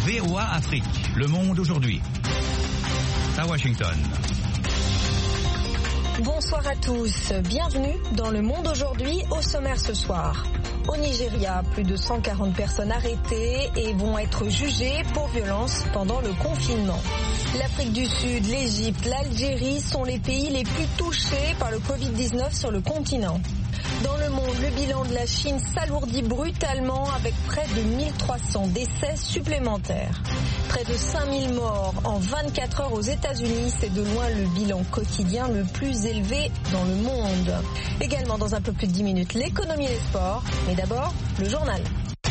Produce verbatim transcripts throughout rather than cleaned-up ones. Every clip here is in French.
V O A Afrique, Le Monde aujourd'hui. À Washington. Bonsoir à tous, bienvenue dans Le Monde aujourd'hui. Au sommaire ce soir. Au Nigeria, plus de cent quarante personnes arrêtées et vont être jugées pour violence pendant le confinement. L'Afrique du Sud, l'Égypte, l'Algérie sont les pays les plus touchés par le covid dix-neuf sur le continent. Dans le monde, le bilan de la Chine s'alourdit brutalement avec près de mille trois cents décès supplémentaires. Près de cinq mille morts en vingt-quatre heures aux États-Unis, c'est de loin le bilan quotidien le plus élevé dans le monde. Également dans un peu plus de dix minutes, l'économie et les sports. Mais d'abord, le journal.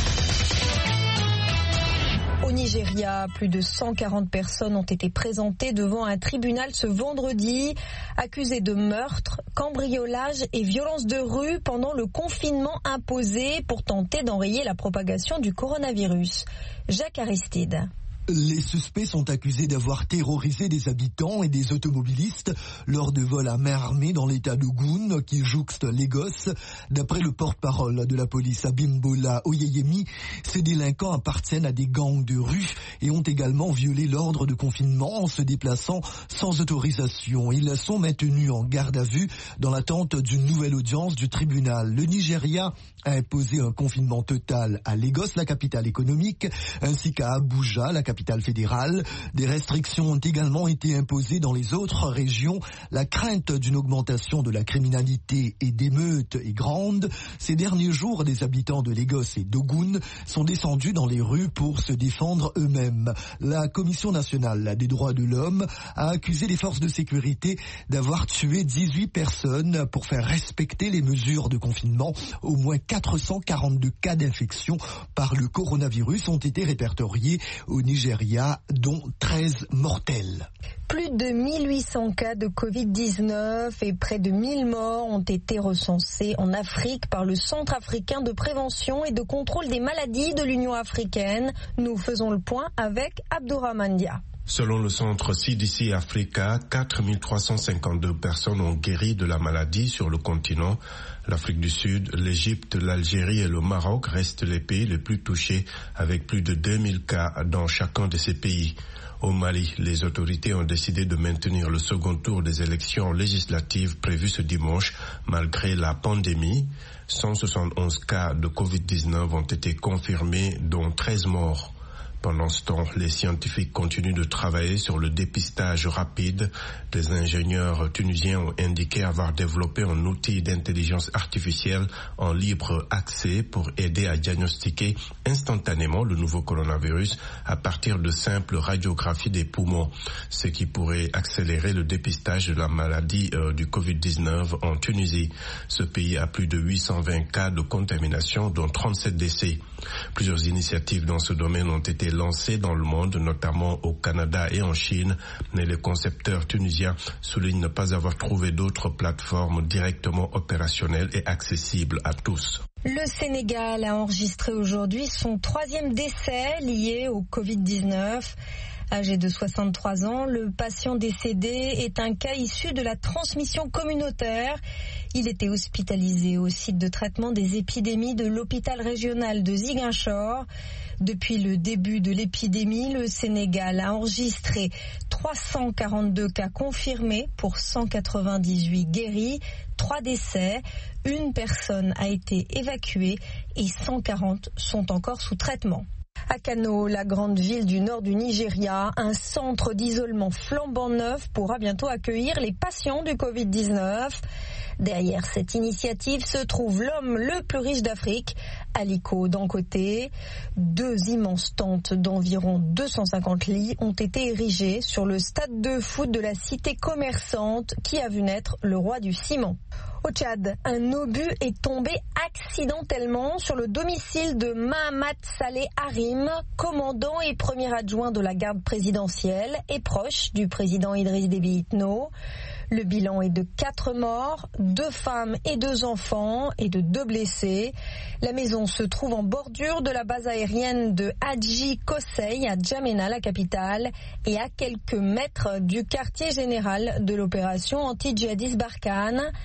Au Nigeria, plus de cent quarante personnes ont été présentées devant un tribunal ce vendredi, accusées de meurtre, cambriolage et violence de rue pendant le confinement imposé pour tenter d'enrayer la propagation du coronavirus. Jacques Aristide. Les suspects sont accusés d'avoir terrorisé des habitants et des automobilistes lors de vols à main armée dans l'état d'Ogun qui jouxte Lagos. D'après le porte-parole de la police Abimbola Oyeyemi, ces délinquants appartiennent à des gangs de rue et ont également violé l'ordre de confinement en se déplaçant sans autorisation. Ils sont maintenus en garde à vue dans l'attente d'une nouvelle audience du tribunal. Le Nigeria a imposé un confinement total à Lagos, la capitale économique, ainsi qu'à Abuja, la capitale fédérale. Des restrictions ont également été imposées dans les autres régions. La crainte d'une augmentation de la criminalité et d'émeutes est grande. Ces derniers jours, des habitants de Lagos et d'Ogun sont descendus dans les rues pour se défendre eux-mêmes. La Commission nationale des droits de l'homme a accusé les forces de sécurité d'avoir tué dix-huit personnes pour faire respecter les mesures de confinement. Au moins quatre cent quarante-deux cas d'infection par le coronavirus ont été répertoriés au Nigeria, dont treize mortels. Plus de mille huit cents cas de covid dix-neuf et près de mille morts ont été recensés en Afrique par le Centre africain de prévention et de contrôle des maladies de l'Union africaine. Nous faisons le point avec Abdourahmane Dia. Selon le centre C D C Africa, quatre mille trois cent cinquante-deux personnes ont guéri de la maladie sur le continent. L'Afrique du Sud, l'Égypte, l'Algérie et le Maroc restent les pays les plus touchés avec plus de deux mille cas dans chacun de ces pays. Au Mali, les autorités ont décidé de maintenir le second tour des élections législatives prévues ce dimanche malgré la pandémie. cent soixante et onze cas de covid dix-neuf ont été confirmés, dont treize morts. Pendant ce temps, les scientifiques continuent de travailler sur le dépistage rapide. Des ingénieurs tunisiens ont indiqué avoir développé un outil d'intelligence artificielle en libre accès pour aider à diagnostiquer instantanément le nouveau coronavirus à partir de simples radiographies des poumons, ce qui pourrait accélérer le dépistage de la maladie euh, du covid dix-neuf en Tunisie. Ce pays a plus de huit cent vingt cas de contamination, dont trente-sept décès. Plusieurs initiatives dans ce domaine ont été lancées dans le monde, notamment au Canada et en Chine, mais les concepteurs tunisiens soulignent ne pas avoir trouvé d'autres plateformes directement opérationnelles et accessibles à tous. Le Sénégal a enregistré aujourd'hui son troisième décès lié au covid dix-neuf. Âgé de soixante-trois ans, le patient décédé est un cas issu de la transmission communautaire. Il était hospitalisé au site de traitement des épidémies de l'hôpital régional de Ziguinchor. Depuis le début de l'épidémie, le Sénégal a enregistré trois cent quarante-deux cas confirmés pour cent quatre-vingt-dix-huit guéris, trois décès. Une personne a été évacuée et cent quarante sont encore sous traitement. À Kano, la grande ville du nord du Nigeria, un centre d'isolement flambant neuf pourra bientôt accueillir les patients du covid dix-neuf. Derrière cette initiative se trouve l'homme le plus riche d'Afrique, Aliko Dangote. Deux immenses tentes d'environ deux cent cinquante lits ont été érigées sur le stade de foot de la cité commerçante qui a vu naître le roi du ciment. Au Tchad, un obus est tombé accidentellement sur le domicile de Mahamat Saleh Harim, commandant et premier adjoint de la garde présidentielle et proche du président Idriss Déby Itno. Le bilan est de quatre morts, deux femmes et deux enfants et de deux blessés. La maison se trouve en bordure de la base aérienne de Hadji Kosei à Djamena, la capitale, et à quelques mètres du quartier général de l'opération anti-djihadiste Barkhane.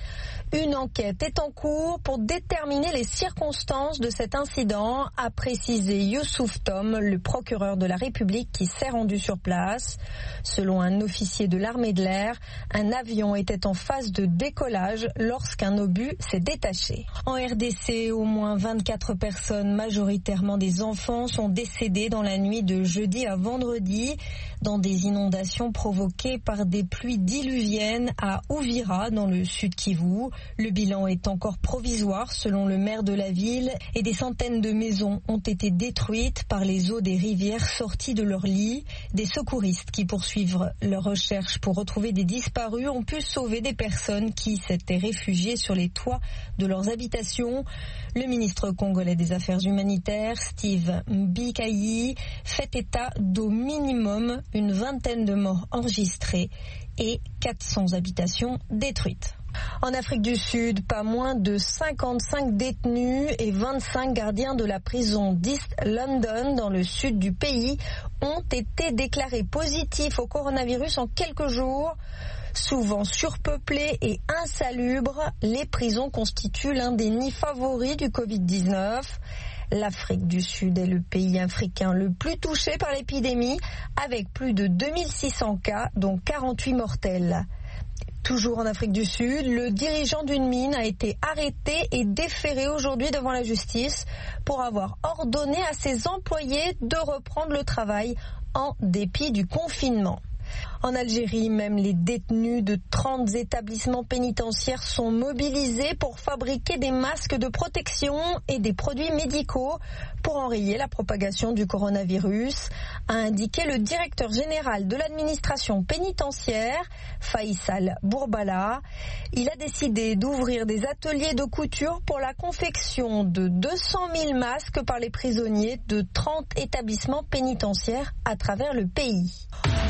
Une enquête est en cours pour déterminer les circonstances de cet incident, a précisé Youssouf Tom, le procureur de la République qui s'est rendu sur place. Selon un officier de l'armée de l'air, un avion était en phase de décollage lorsqu'un obus s'est détaché. En R D C, au moins vingt-quatre personnes, majoritairement des enfants, sont décédées dans la nuit de jeudi à vendredi dans des inondations provoquées par des pluies diluviennes à Uvira dans le sud Kivu. Le bilan est encore provisoire selon le maire de la ville et des centaines de maisons ont été détruites par les eaux des rivières sorties de leur lit. Des secouristes qui poursuivent leurs recherches pour retrouver des disparus ont pu sauver des personnes qui s'étaient réfugiées sur les toits de leurs habitations. Le ministre congolais des Affaires humanitaires, Steve Mbikayi, fait état d'au minimum une vingtaine de morts enregistrées et quatre cents habitations détruites. En Afrique du Sud, pas moins de cinquante-cinq détenus et vingt-cinq gardiens de la prison d'East London dans le sud du pays ont été déclarés positifs au coronavirus en quelques jours. Souvent surpeuplées et insalubres, les prisons constituent l'un des nids favoris du covid dix-neuf. L'Afrique du Sud est le pays africain le plus touché par l'épidémie, avec plus de deux mille six cents cas, dont quarante-huit mortels. Toujours en Afrique du Sud, le dirigeant d'une mine a été arrêté et déféré aujourd'hui devant la justice pour avoir ordonné à ses employés de reprendre le travail en dépit du confinement. En Algérie, même les détenus de trente établissements pénitentiaires sont mobilisés pour fabriquer des masques de protection et des produits médicaux pour enrayer la propagation du coronavirus, a indiqué le directeur général de l'administration pénitentiaire, Faisal Bourbala. Il a décidé d'ouvrir des ateliers de couture pour la confection de deux cent mille masques par les prisonniers de trente établissements pénitentiaires à travers le pays.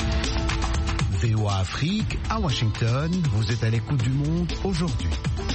V O A Afrique, à Washington, vous êtes à l'écoute du monde aujourd'hui.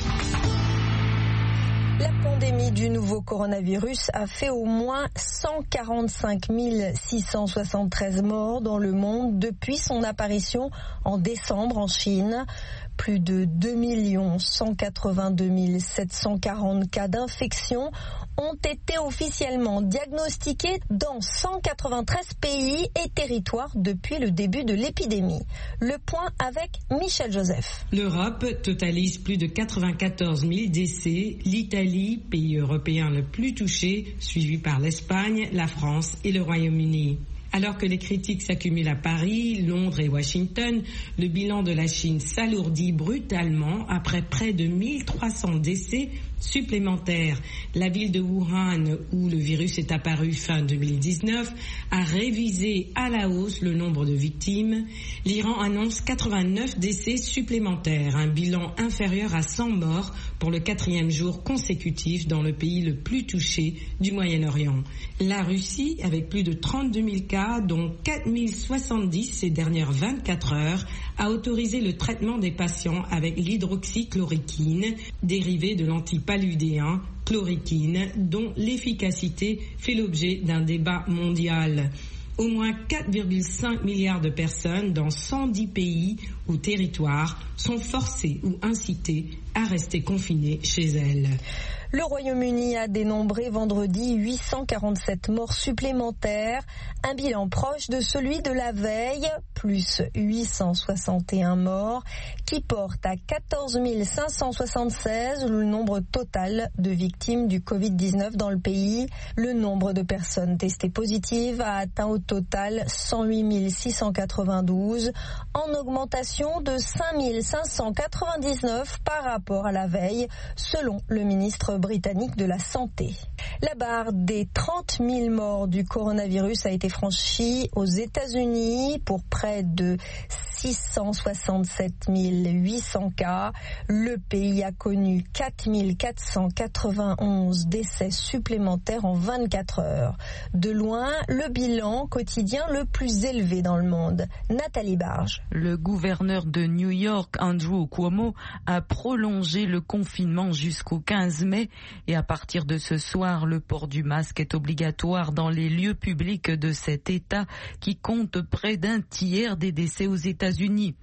La pandémie du nouveau coronavirus a fait au moins cent quarante-cinq mille six cent soixante-treize morts dans le monde depuis son apparition en décembre en Chine. Plus de deux millions cent quatre-vingt-deux mille sept cent quarante cas d'infection ont été officiellement diagnostiqués dans cent quatre-vingt-treize pays et territoires depuis le début de l'épidémie. Le point avec Michel Joseph. L'Europe totalise plus de quatre-vingt-quatorze mille décès. L'Italie, pays européen le plus touché, suivi par l'Espagne, la France et le Royaume-Uni. Alors que les critiques s'accumulent à Paris, Londres et Washington, le bilan de la Chine s'alourdit brutalement après près de mille trois cents décès supplémentaires. La ville de Wuhan, où le virus est apparu fin deux mille dix-neuf, a révisé à la hausse le nombre de victimes. L'Iran annonce quatre-vingt-neuf décès supplémentaires, un bilan inférieur à cent morts pour le quatrième jour consécutif dans le pays le plus touché du Moyen-Orient. La Russie, avec plus de trente-deux mille cas, dont quatre mille soixante-dix ces dernières vingt-quatre heures, a autorisé le traitement des patients avec l'hydroxychloroquine, dérivée de l'antipaludéen, chloroquine, dont l'efficacité fait l'objet d'un débat mondial. Au moins quatre virgule cinq milliards de personnes dans cent dix pays ou territoires sont forcées ou incitées à rester confinées chez elles. Le Royaume-Uni a dénombré vendredi huit cent quarante-sept morts supplémentaires, un bilan proche de celui de la veille, plus huit cent soixante et un morts, qui porte à quatorze mille cinq cent soixante-seize le nombre total de victimes du covid dix-neuf dans le pays. Le nombre de personnes testées positives a atteint au total cent huit mille six cent quatre-vingt-douze, en augmentation de cinq mille cinq cent quatre-vingt-dix-neuf par rapport à la veille, selon le ministre britannique de la Santé. La barre des trente mille morts du coronavirus a été franchie aux États-Unis pour près de six cent soixante-sept mille huit cents cas. Le pays a connu quatre mille quatre cent quatre-vingt-onze décès supplémentaires en vingt-quatre heures. De loin, le bilan quotidien le plus élevé dans le monde. Nathalie Barge. Le gouverneur de New York, Andrew Cuomo, a prolongé le confinement jusqu'au quinze mai et à partir de ce soir, le port du masque est obligatoire dans les lieux publics de cet État qui compte près d'un tiers des décès aux États-Unis.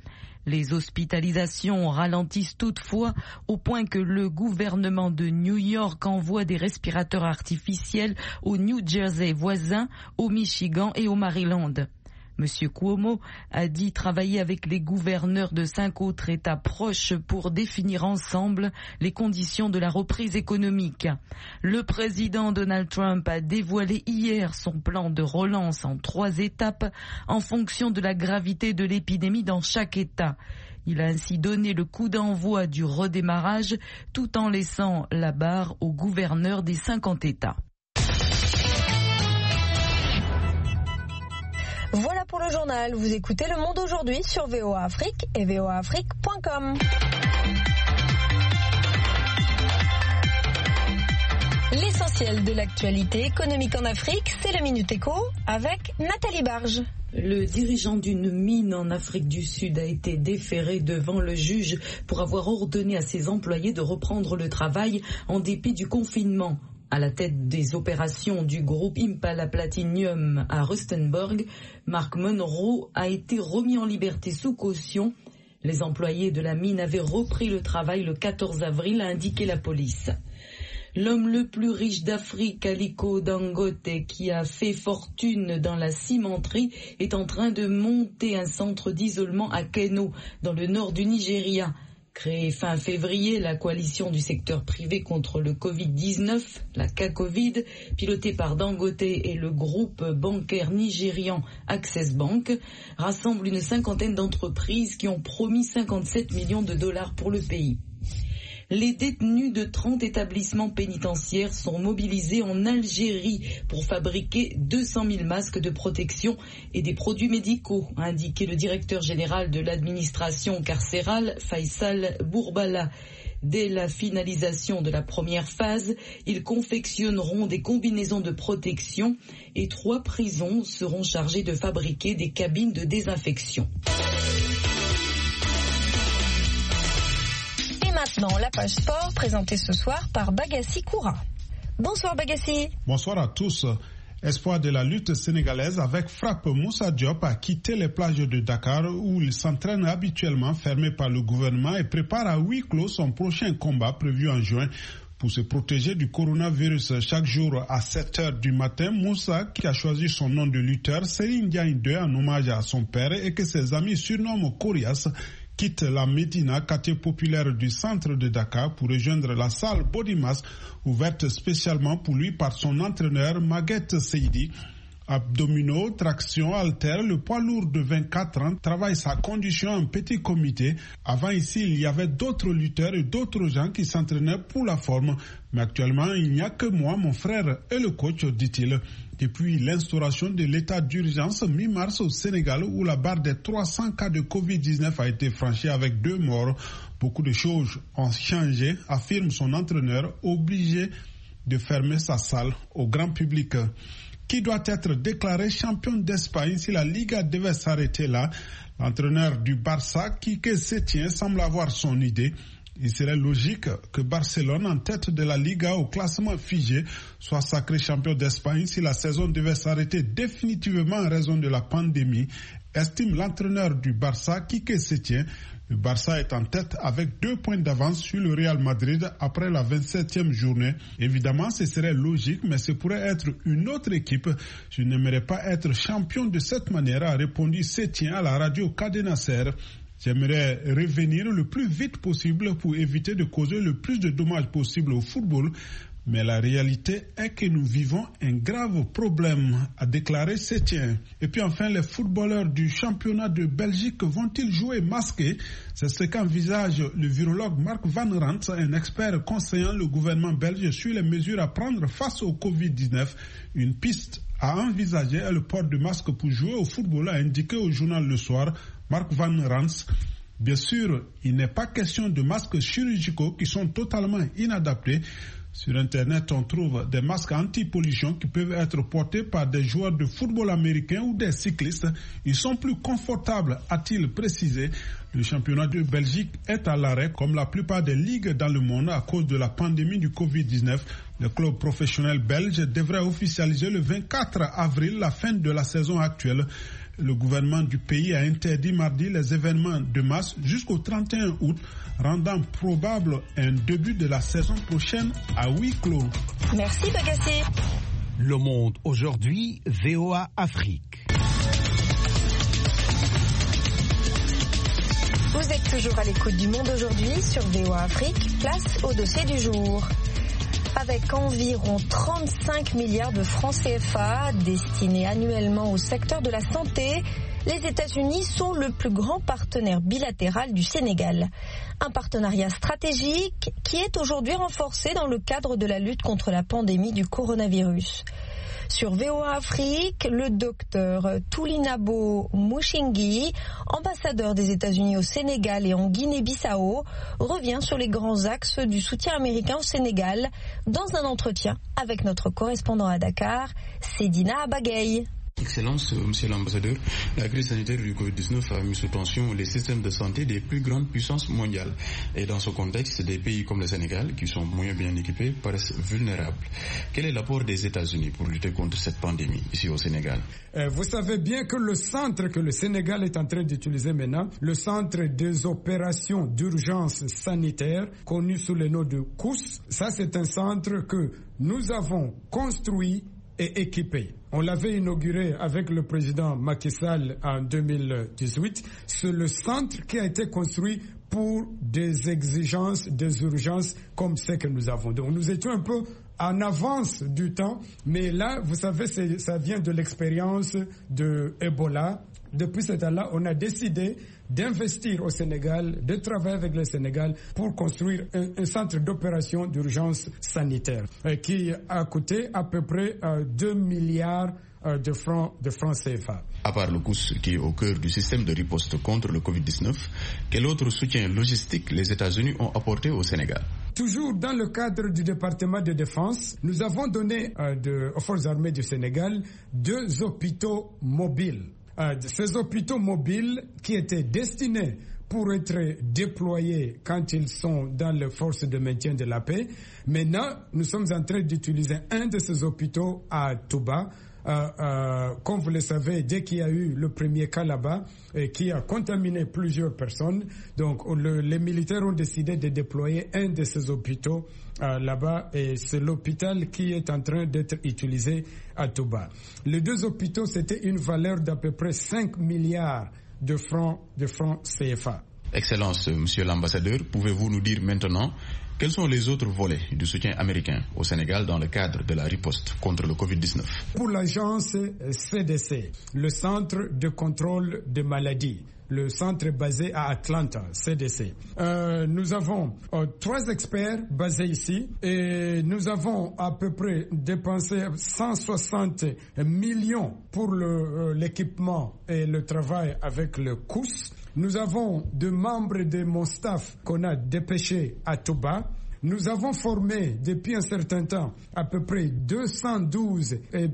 Les hospitalisations ralentissent toutefois au point que le gouvernement de New York envoie des respirateurs artificiels au New Jersey voisin, au Michigan et au Maryland. Monsieur Cuomo a dit travailler avec les gouverneurs de cinq autres États proches pour définir ensemble les conditions de la reprise économique. Le président Donald Trump a dévoilé hier son plan de relance en trois étapes en fonction de la gravité de l'épidémie dans chaque État. Il a ainsi donné le coup d'envoi du redémarrage tout en laissant la barre aux gouverneurs des cinquante États. Voilà pour le journal. Vous écoutez Le Monde aujourd'hui sur V O A Afrique et v o a afrique point com. L'essentiel de l'actualité économique en Afrique, c'est la Minute Éco avec Nathalie Barge. Le dirigeant d'une mine en Afrique du Sud a été déféré devant le juge pour avoir ordonné à ses employés de reprendre le travail en dépit du confinement. À la tête des opérations du groupe Impala Platinum à Rustenburg, Mark Monroe a été remis en liberté sous caution. Les employés de la mine avaient repris le travail le quatorze avril, a indiqué la police. L'homme le plus riche d'Afrique, Aliko Dangote, qui a fait fortune dans la cimenterie, est en train de monter un centre d'isolement à Kano, dans le nord du Nigeria. Créée fin février, la coalition du secteur privé contre le covid dix-neuf, la K-Covid, pilotée par Dangote et le groupe bancaire nigérian Access Bank, rassemble une cinquantaine d'entreprises qui ont promis cinquante-sept millions de dollars pour le pays. Les détenus de trente établissements pénitentiaires sont mobilisés en Algérie pour fabriquer deux cent mille masques de protection et des produits médicaux, a indiqué le directeur général de l'administration carcérale, Faisal Bourbala. Dès la finalisation de la première phase, ils confectionneront des combinaisons de protection et trois prisons seront chargées de fabriquer des cabines de désinfection. Maintenant, la page sport présentée ce soir par Bagassi Koura. Bonsoir Bagassi. Bonsoir à tous. Espoir de la lutte sénégalaise avec frappe, Moussa Diop a quitté les plages de Dakar où il s'entraîne habituellement, fermé par le gouvernement, et prépare à huis clos son prochain combat prévu en juin. Pour se protéger du coronavirus chaque jour à sept heures du matin, Moussa, qui a choisi son nom de lutteur, Serigne Diagne deux, en hommage à son père et que ses amis surnomment Corias, quitte la Médina, quartier populaire du centre de Dakar, pour rejoindre la salle Body Mass, ouverte spécialement pour lui par son entraîneur Maguette Seydi. Abdominaux, traction, haltère, le poids lourd de vingt-quatre ans travaille sa condition en petit comité. Avant ici, il y avait d'autres lutteurs et d'autres gens qui s'entraînaient pour la forme. Mais actuellement, il n'y a que moi, mon frère et le coach, dit-il. Depuis l'instauration de l'état d'urgence mi-mars au Sénégal, où la barre des trois cents cas de covid dix-neuf a été franchie avec deux morts, beaucoup de choses ont changé, affirme son entraîneur, obligé de fermer sa salle au grand public. Qui doit être déclaré champion d'Espagne si la Liga devait s'arrêter là? L'entraîneur du Barça, Quique Sétien, semble avoir son idée. Il serait logique que Barcelone, en tête de la Liga au classement figé, soit sacré champion d'Espagne si la saison devait s'arrêter définitivement en raison de la pandémie, estime l'entraîneur du Barça, Quique Sétien. Le Barça est en tête avec deux points d'avance sur le Real Madrid après la vingt-septième journée. Évidemment, ce serait logique, mais ce pourrait être une autre équipe. Je n'aimerais pas être champion de cette manière, a répondu Sétien à la radio Cadena Ser. J'aimerais revenir le plus vite possible pour éviter de causer le plus de dommages possible au football. Mais la réalité est que nous vivons un grave problème, a déclaré Sétien. Et puis enfin, les footballeurs du championnat de Belgique vont-ils jouer masqués? C'est ce qu'envisage le virologue Mark Van Rant, un expert conseillant le gouvernement belge sur les mesures à prendre face au covid dix-neuf. Une piste à envisager est le port de masque pour jouer au football, a indiqué au journal Le Soir Mark Van Rant. Bien sûr, il n'est pas question de masques chirurgicaux qui sont totalement inadaptés. Sur Internet, on trouve des masques anti-pollution qui peuvent être portés par des joueurs de football américain ou des cyclistes. Ils sont plus confortables, a-t-il précisé. Le championnat de Belgique est à l'arrêt, comme la plupart des ligues dans le monde, à cause de la pandémie du covid dix-neuf. Le club professionnel belge devrait officialiser le vingt-quatre avril la fin de la saison actuelle. Le gouvernement du pays a interdit mardi les événements de masse jusqu'au trente et un août, rendant probable un début de la saison prochaine à huis clos. Merci Bagassi. Le Monde aujourd'hui, V O A Afrique. Vous êtes toujours à l'écoute du Monde aujourd'hui sur V O A Afrique, place au dossier du jour. Avec environ trente-cinq milliards de francs C F A destinés annuellement au secteur de la santé, les États-Unis sont le plus grand partenaire bilatéral du Sénégal. Un partenariat stratégique qui est aujourd'hui renforcé dans le cadre de la lutte contre la pandémie du coronavirus. Sur V O A Afrique, le docteur Toulinabo Mouchingi, ambassadeur des États-Unis au Sénégal et en Guinée-Bissau, revient sur les grands axes du soutien américain au Sénégal dans un entretien avec notre correspondant à Dakar, Sedina Abagaye. Excellence, Monsieur l'ambassadeur, la crise sanitaire du covid dix-neuf a mis sous tension les systèmes de santé des plus grandes puissances mondiales. Et dans ce contexte, des pays comme le Sénégal, qui sont moins bien équipés, paraissent vulnérables. Quel est l'apport des États-Unis pour lutter contre cette pandémie ici au Sénégal? euh, Vous savez bien que le centre que le Sénégal est en train d'utiliser maintenant, le centre des opérations d'urgence sanitaire, connu sous le nom de C O U S, ça c'est un centre que nous avons construit et équipé. On l'avait inauguré avec le président Macky Sall en deux mille dix-huit. C'est le centre qui a été construit pour des exigences, des urgences comme celles que nous avons. Donc nous étions un peu en avance du temps, mais là, vous savez, c'est, ça vient de l'expérience de Ebola. Depuis ce temps-là, on a décidé d'investir au Sénégal, de travailler avec le Sénégal pour construire un, un centre d'opération d'urgence sanitaire euh, qui a coûté à peu près euh, deux milliards euh, de francs de francs C F A. À part le C O U S qui est au cœur du système de riposte contre le covid dix-neuf, quel autre soutien logistique les États-Unis ont apporté au Sénégal? Toujours dans le cadre du département de défense, nous avons donné euh, de, aux forces armées du Sénégal deux hôpitaux mobiles. Euh, ces hôpitaux mobiles qui étaient destinés pour être déployés quand ils sont dans les forces de maintien de la paix. Maintenant, nous sommes en train d'utiliser un de ces hôpitaux à Touba. Euh, euh, comme vous le savez, dès qu'il y a eu le premier cas là-bas, euh, qui a contaminé plusieurs personnes, donc le, les militaires ont décidé de déployer un de ces hôpitaux euh, là-bas, et c'est l'hôpital qui est en train d'être utilisé à Touba. Les deux hôpitaux, c'était une valeur d'à peu près cinq milliards de francs, de francs C F A. Excellence, Monsieur l'ambassadeur, pouvez-vous nous dire maintenant quels sont les autres volets du soutien américain au Sénégal dans le cadre de la riposte contre le covid dix-neuf? Pour l'agence C D C, le Centre de contrôle des maladies, le centre basé à Atlanta, C D C. Euh, nous avons euh, trois experts basés ici et nous avons à peu près dépensé cent soixante millions pour le, euh, l'équipement et le travail avec le C O U S. Nous avons deux membres de mon staff qu'on a dépêchés à Touba. Nous avons formé depuis un certain temps à peu près deux cent douze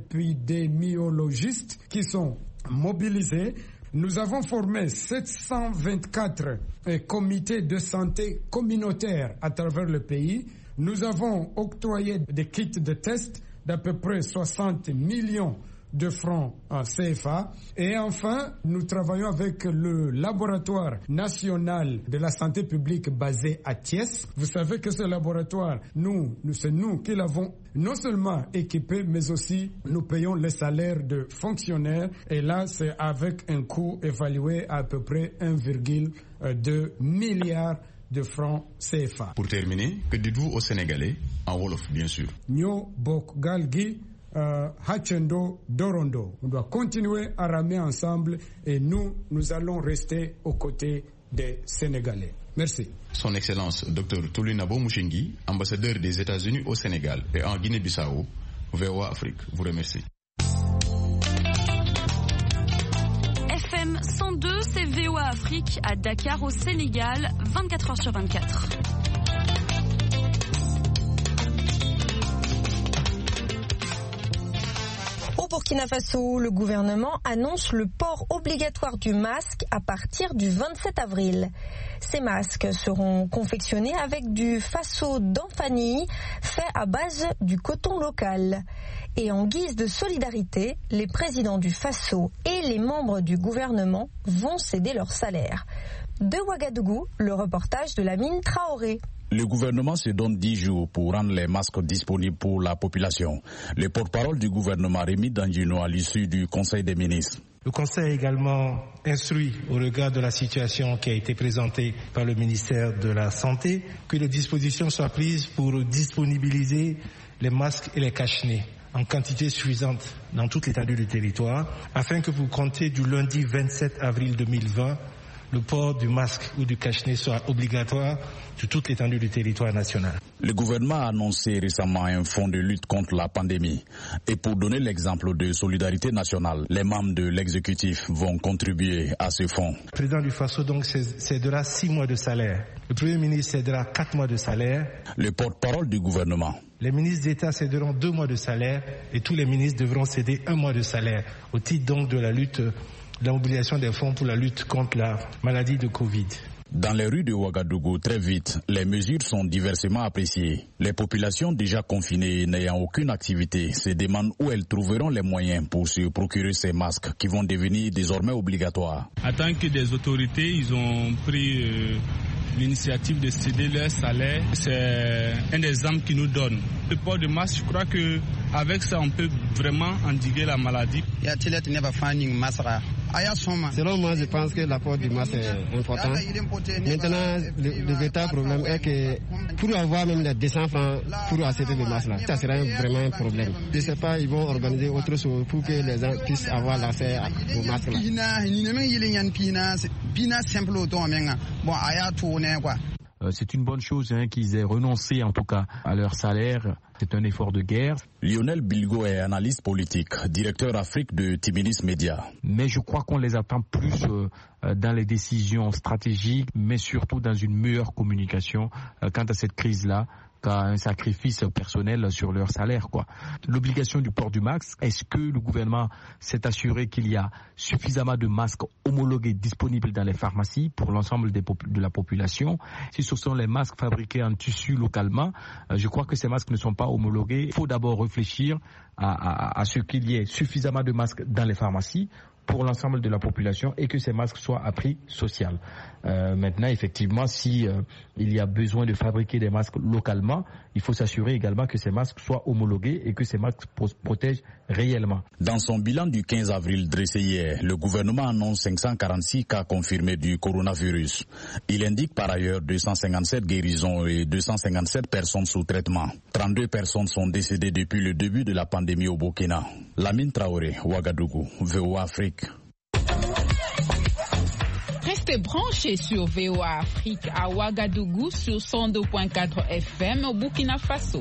épidémiologistes qui sont mobilisés. Nous avons formé sept cent vingt-quatre comités de santé communautaires à travers le pays. Nous avons octroyé des kits de tests d'à peu près soixante millions de francs en C F A. Et enfin, nous travaillons avec le laboratoire national de la santé publique basé à Thiès. Vous savez que ce laboratoire, nous, nous c'est nous qui l'avons non seulement équipé, mais aussi nous payons les salaires de fonctionnaires. Et là, c'est avec un coût évalué à, à peu près un virgule deux milliard de francs C F A. Pour terminer, que dites-vous aux Sénégalais, en Wolof bien sûr? Nyo Bok Galgi Uh, Hachendo Dorondo. On doit continuer à ramer ensemble et nous, nous allons rester aux côtés des Sénégalais. Merci. Son Excellence, Docteur Toulinabo Mouchingi, ambassadeur des États-Unis au Sénégal et en Guinée-Bissau, V O A Afrique, vous remercie. F M cent deux, c'est V O A Afrique à Dakar au Sénégal, vingt-quatre heures sur vingt-quatre. Au Burkina Faso, le gouvernement annonce le port obligatoire du masque à partir du vingt-sept avril. Ces masques seront confectionnés avec du faso d'Anfani fait à base du coton local. Et en guise de solidarité, les présidents du Faso et les membres du gouvernement vont céder leur salaire. De Ouagadougou, le reportage de Lamine Traoré. Le gouvernement se donne dix jours pour rendre les masques disponibles pour la population. Le porte-parole du gouvernement Rémi Dandino à l'issue du Conseil des ministres. Le Conseil a également instruit, au regard de la situation qui a été présentée par le ministère de la Santé, que les dispositions soient prises pour disponibiliser les masques et les cache-nez en quantité suffisante dans toute l'étendue du territoire, afin que vous comptez du lundi vingt-sept avril deux mille vingt, le port du masque ou du cache-nez soit obligatoire sur toute l'étendue du territoire national. Le gouvernement a annoncé récemment un fonds de lutte contre la pandémie. Et pour donner l'exemple de solidarité nationale, les membres de l'exécutif vont contribuer à ce fonds. Le président du Faso donc cédera six mois de salaire. Le Premier ministre cédera quatre mois de salaire. Le porte-parole du gouvernement. Les ministres d'État céderont deux mois de salaire et tous les ministres devront céder un mois de salaire au titre donc de la lutte, de la mobilisation des fonds pour la lutte contre la maladie de Covid. Dans les rues de Ouagadougou, très vite, les mesures sont diversement appréciées. Les populations déjà confinées n'ayant aucune activité se demandent où elles trouveront les moyens pour se procurer ces masques qui vont devenir désormais obligatoires. En tant que des autorités, ils ont pris euh, l'initiative de céder leur salaire. C'est un exemple qu'ils nous donnent. Le port de masque, je crois qu'avec ça, on peut vraiment endiguer la maladie. Selon moi, je pense que l'apport du masque est important. Maintenant, le, le véritable problème est que pour avoir même les deux cents francs pour accepter le masque, là, ça sera vraiment un problème. Je ne sais pas, ils vont organiser autre chose pour que les gens puissent avoir l'accès au masque. Là. C'est une bonne chose hein, qu'ils aient renoncé en tout cas à leur salaire. C'est un effort de guerre. Lionel Bilgo est analyste politique, directeur Afrique de Timinis Media. Mais je crois qu'on les attend plus euh, dans les décisions stratégiques, mais surtout dans une meilleure communication euh, quant à cette crise-là, qu'à un sacrifice personnel sur leur salaire, quoi. L'obligation du port du masque, est-ce que le gouvernement s'est assuré qu'il y a suffisamment de masques homologués disponibles dans les pharmacies pour l'ensemble des pop- de la population? Si ce sont les masques fabriqués en tissu localement, euh, je crois que ces masques ne sont pas homologués. Il faut d'abord réfléchir à, à, à ce qu'il y ait suffisamment de masques dans les pharmacies pour l'ensemble de la population et que ces masques soient à prix social. Euh, maintenant, effectivement, si euh, il y a besoin de fabriquer des masques localement, il faut s'assurer également que ces masques soient homologués et que ces masques pro- protègent réellement. Dans son bilan du quinze avril dressé hier, le gouvernement annonce cinq cent quarante-six cas confirmés du coronavirus. Il indique par ailleurs deux cent cinquante-sept guérisons et deux cent cinquante-sept personnes sous traitement. trente-deux personnes sont décédées depuis le début de la pandémie au Burkina. Lamine Traoré, Ouagadougou, V O A Afrique. Restez branchés sur V O A Afrique à Ouagadougou sur cent deux virgule quatre F M au Burkina Faso.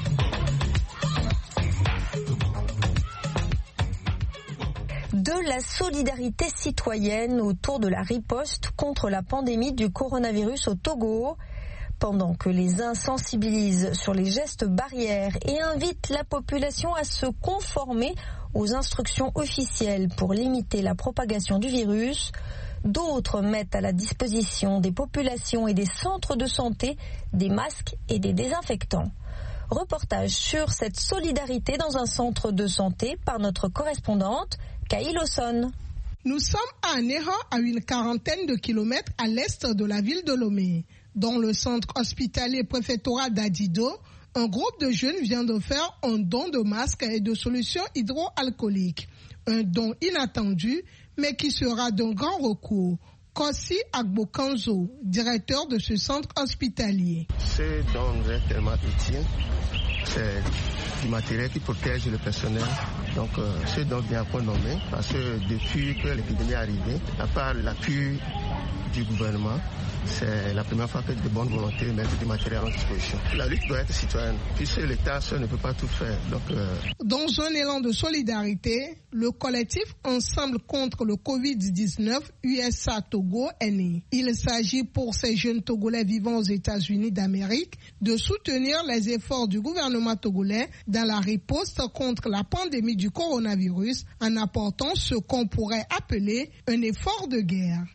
De la solidarité citoyenne autour de la riposte contre la pandémie du coronavirus au Togo. Pendant que les uns sensibilisent sur les gestes barrières et invitent la population à se conformer aux instructions officielles pour limiter la propagation du virus, d'autres mettent à la disposition des populations et des centres de santé des masques et des désinfectants. Reportage sur cette solidarité dans un centre de santé par notre correspondante Kaï Lawson. Nous sommes à Anéha, à une quarantaine de kilomètres à l'est de la ville de Lomé. Dans le centre hospitalier préfectoral d'Adido, un groupe de jeunes vient de faire un don de masques et de solutions hydroalcooliques. Un don inattendu, mais qui sera d'un grand recours. Kossi Agbokanzo, directeur de ce centre hospitalier. Ce don est tellement utile. C'est du matériel qui protège le personnel. Donc, euh, ce don vient pour nommer parce que depuis que l'épidémie est arrivée, à part l'appui du gouvernement, c'est la première fois que de bonne volonté mettent du matériel en disposition. La lutte doit être citoyenne, puisque l'État seul ne peut pas tout faire. Donc, euh... Dans un élan de solidarité, le collectif Ensemble contre le covid dix-neuf U S A Togo est né. Il s'agit pour ces jeunes Togolais vivant aux États-Unis d'Amérique de soutenir les efforts du gouvernement togolais dans la riposte contre la pandémie du coronavirus en apportant ce qu'on pourrait appeler un effort de guerre.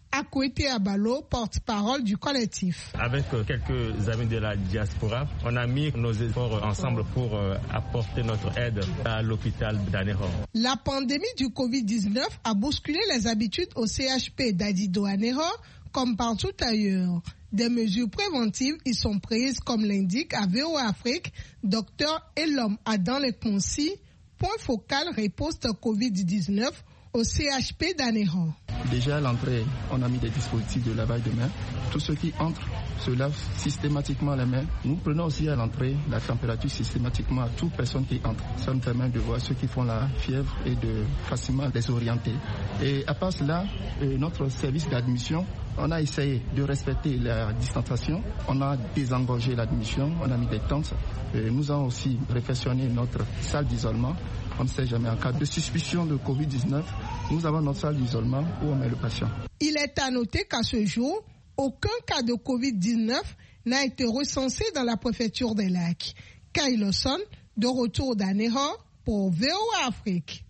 Akwete Abalo, porte-parole du collectif. Avec quelques amis de la diaspora, on a mis nos efforts ensemble pour apporter notre aide à l'hôpital d'Anéro. La pandémie du covid dix-neuf a bousculé les habitudes au C H P d'Adido-Anéro comme partout ailleurs. Des mesures préventives y sont prises comme l'indique à V O A Afrique Docteur Elom Adam Lekonsi, point focal riposte covid dix-neuf au C H P d'Anéro. Déjà à l'entrée, on a mis des dispositifs de lavage de mains. Tous ceux qui entrent se lavent systématiquement les mains. Nous prenons aussi à l'entrée la température systématiquement à toute personne qui entre. Ça nous permet de voir ceux qui font la fièvre et de facilement les orienter. Et à part cela, notre service d'admission, on a essayé de respecter la distanciation. On a désengorgé l'admission, on a mis des tentes. Et nous avons aussi réfectionné notre salle d'isolement. On ne sait jamais, en cas de suspicion de covid dix-neuf, nous avons notre salle d'isolement où on met le patient. Il est à noter qu'à ce jour, aucun cas de covid dix-neuf n'a été recensé dans la préfecture des Lacs. Kyle Lawson, de retour d'Anéro pour V O A Afrique.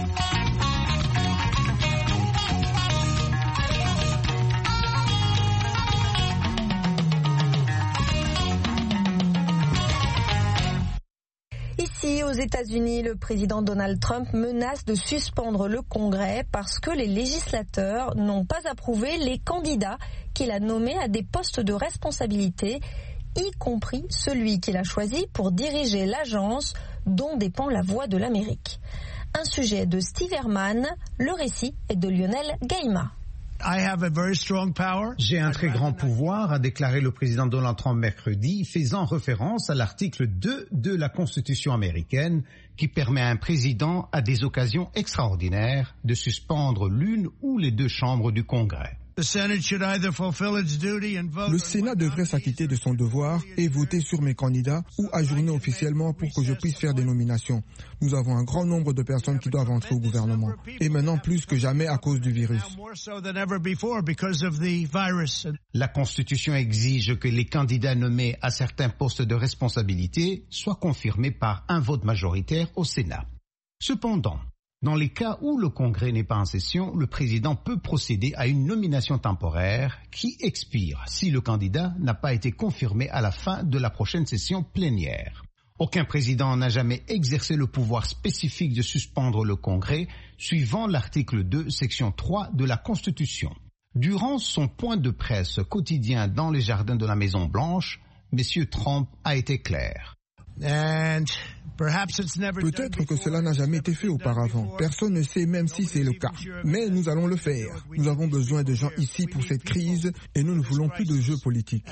Ici, aux États-Unis, le président Donald Trump menace de suspendre le Congrès parce que les législateurs n'ont pas approuvé les candidats qu'il a nommés à des postes de responsabilité, y compris celui qu'il a choisi pour diriger l'agence dont dépend la voix de l'Amérique. Un sujet de Steve Herman, le récit est de Lionel Gaima. J'ai un très grand pouvoir, a déclaré le président Donald Trump mercredi, faisant référence à l'article deux de la Constitution américaine qui permet à un président, à des occasions extraordinaires, de suspendre l'une ou les deux chambres du Congrès. Le Sénat devrait s'acquitter de son devoir et voter sur mes candidats ou ajourner officiellement pour que je puisse faire des nominations. Nous avons un grand nombre de personnes qui doivent entrer au gouvernement. Et maintenant plus que jamais à cause du virus. La Constitution exige que les candidats nommés à certains postes de responsabilité soient confirmés par un vote majoritaire au Sénat. Cependant, dans les cas où le Congrès n'est pas en session, le président peut procéder à une nomination temporaire qui expire si le candidat n'a pas été confirmé à la fin de la prochaine session plénière. Aucun président n'a jamais exercé le pouvoir spécifique de suspendre le Congrès, suivant l'article deux, section trois de la Constitution. Durant son point de presse quotidien dans les jardins de la Maison-Blanche, M. Trump a été clair. Peut-être que cela n'a jamais été fait auparavant. Personne ne sait même si c'est le cas. Mais nous allons le faire. Nous avons besoin de gens ici pour cette crise et nous ne voulons plus de jeux politiques.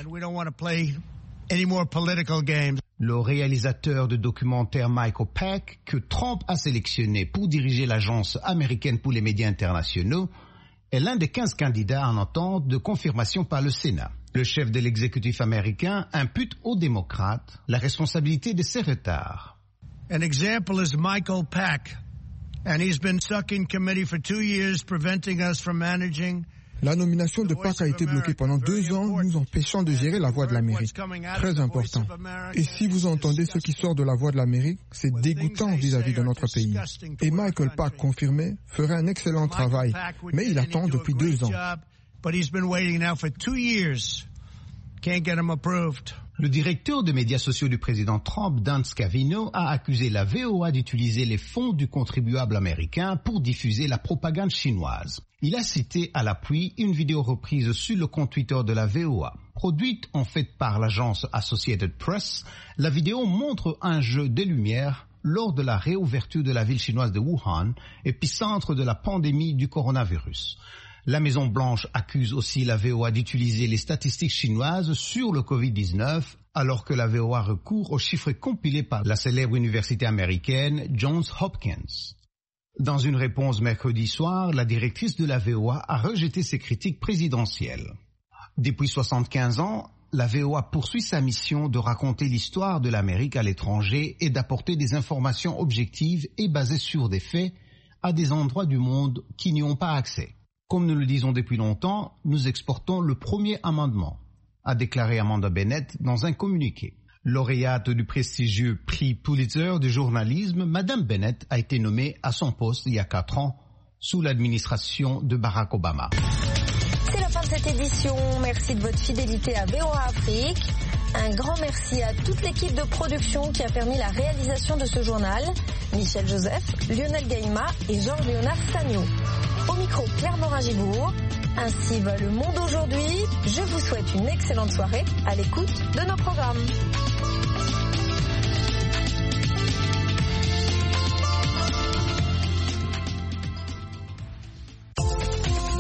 Le réalisateur de documentaire Michael Peck, que Trump a sélectionné pour diriger l'Agence américaine pour les médias internationaux, est l'un des quinze candidats en attente de confirmation par le Sénat. Le chef de l'exécutif américain impute aux démocrates la responsabilité de ces retards. An example is Michael Peck, and he's been stuck in committee for two years, preventing us from managing. La nomination de Peck a été bloquée pendant deux ans, nous empêchant de gérer la voix de l'Amérique. Très important. Et si vous entendez ce qui sort de la voix de l'Amérique, c'est dégoûtant vis-à-vis de notre pays. Et Michael Peck, confirmé, ferait un excellent travail, mais il attend depuis deux ans. Le directeur de médias sociaux du président Trump, Dan Scavino, a accusé la V O A d'utiliser les fonds du contribuable américain pour diffuser la propagande chinoise. Il a cité à l'appui une vidéo reprise sur le compte Twitter de la V O A. Produite en fait par l'agence Associated Press, la vidéo montre un jeu de lumière lors de la réouverture de la ville chinoise de Wuhan, épicentre de la pandémie du coronavirus. La Maison-Blanche accuse aussi la V O A d'utiliser les statistiques chinoises sur le covid dix-neuf, alors que la V O A recourt aux chiffres compilés par la célèbre université américaine Johns Hopkins. Dans une réponse mercredi soir, la directrice de la V O A a rejeté ces critiques présidentielles. Depuis soixante-quinze ans, la V O A poursuit sa mission de raconter l'histoire de l'Amérique à l'étranger et d'apporter des informations objectives et basées sur des faits à des endroits du monde qui n'y ont pas accès. Comme nous le disons depuis longtemps, nous exportons le premier amendement, a déclaré Amanda Bennett dans un communiqué. Lauréate du prestigieux prix Pulitzer de journalisme, Madame Bennett a été nommée à son poste il y a quatre ans, sous l'administration de Barack Obama. C'est la fin de cette édition. Merci de votre fidélité à V O A Afrique. Un grand merci à toute l'équipe de production qui a permis la réalisation de ce journal. Michel Joseph, Lionel Gaïma et Georges-Léonard Sagno. Au micro, Claire Morin-Gibourg. Ainsi va le monde aujourd'hui. Je vous souhaite une excellente soirée à l'écoute de nos programmes.